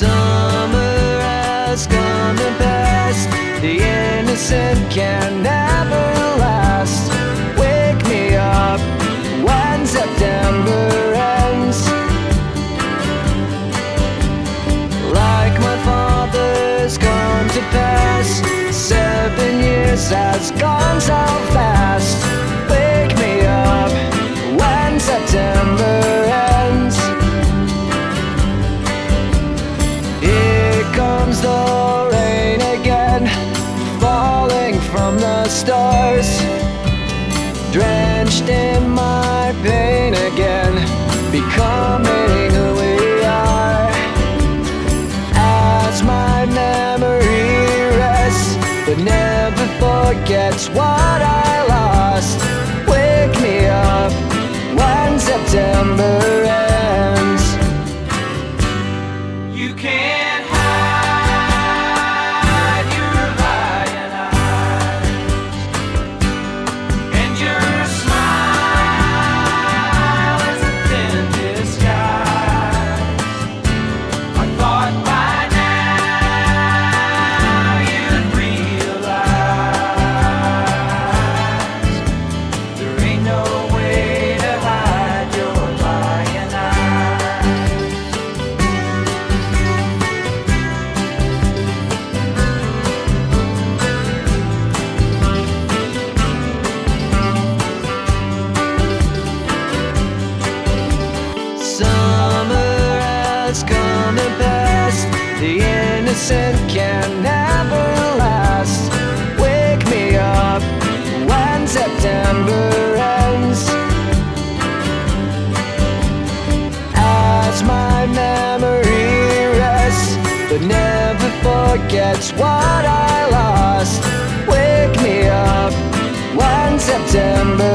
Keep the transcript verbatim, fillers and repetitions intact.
Summer has come and passed. The innocent can never last. Wake me up when September ends. Like my father's come to pass. Seven years has gone so fast. Wake me up when September ends. Here comes the rain again, falling from the stars, drenched in my pain again, becoming who we are. As my memory rests, but never forgets what I lost. Wake me up when September ends. You can't hide your lying eyes, and your smile is a thin disguise. I thought by now you'd realize there ain't no way to hide your lying eyes. Summer has come and passed. The innocent can never last. Wake me up when September ends. As my memory rests, but never forgets what I lost. Wake me up when September